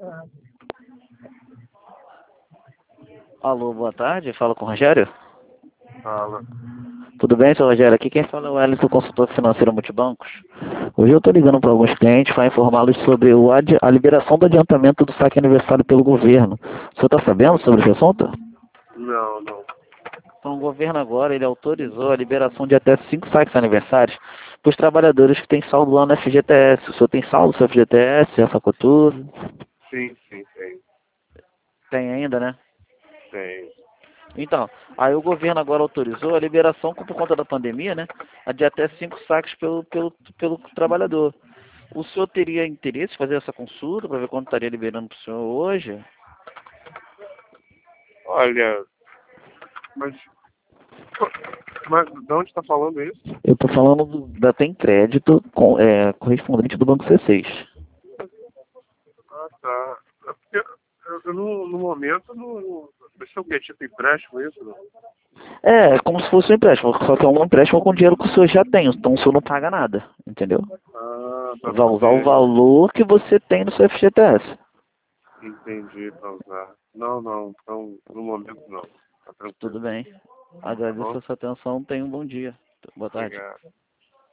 Alô, boa tarde. Fala com o Rogério. Fala. Tudo bem, seu Rogério? Aqui quem fala é o Wellington, consultor financeiro Multibancos. Hoje eu estou ligando para alguns clientes para informá-los sobre a liberação do adiantamento do saque aniversário pelo governo. O senhor está sabendo sobre esse assunto? Não, não. Então, o governo agora ele autorizou a liberação de até 5 saques aniversários para os trabalhadores que têm saldo lá no FGTS. O senhor tem saldo no seu FGTS? Já sacou tudo? Sim, tem. Tem ainda, né? Tem. Então, aí o governo agora autorizou a liberação por conta da pandemia, né? De até 5 saques pelo trabalhador. O senhor teria interesse em fazer essa consulta para ver quanto estaria liberando para o senhor hoje? Olha, mas, mas de onde está falando isso? Eu estou falando da Tem Crédito correspondente do Banco C6. Ah, tá. É porque eu no momento não. Isso é o quê? Tipo empréstimo isso? Não? É como se fosse um empréstimo, só que é um empréstimo com dinheiro que o senhor já tem, então o senhor não paga nada, entendeu? Ah, para Vai usar o poder. valor que você tem no seu FGTS. Entendi, para usar. Não. Então, no momento não. Tá Tudo tranquilo. bem. Tá Agradeço bom? a sua atenção, tenha um bom dia. Boa tarde. Obrigado.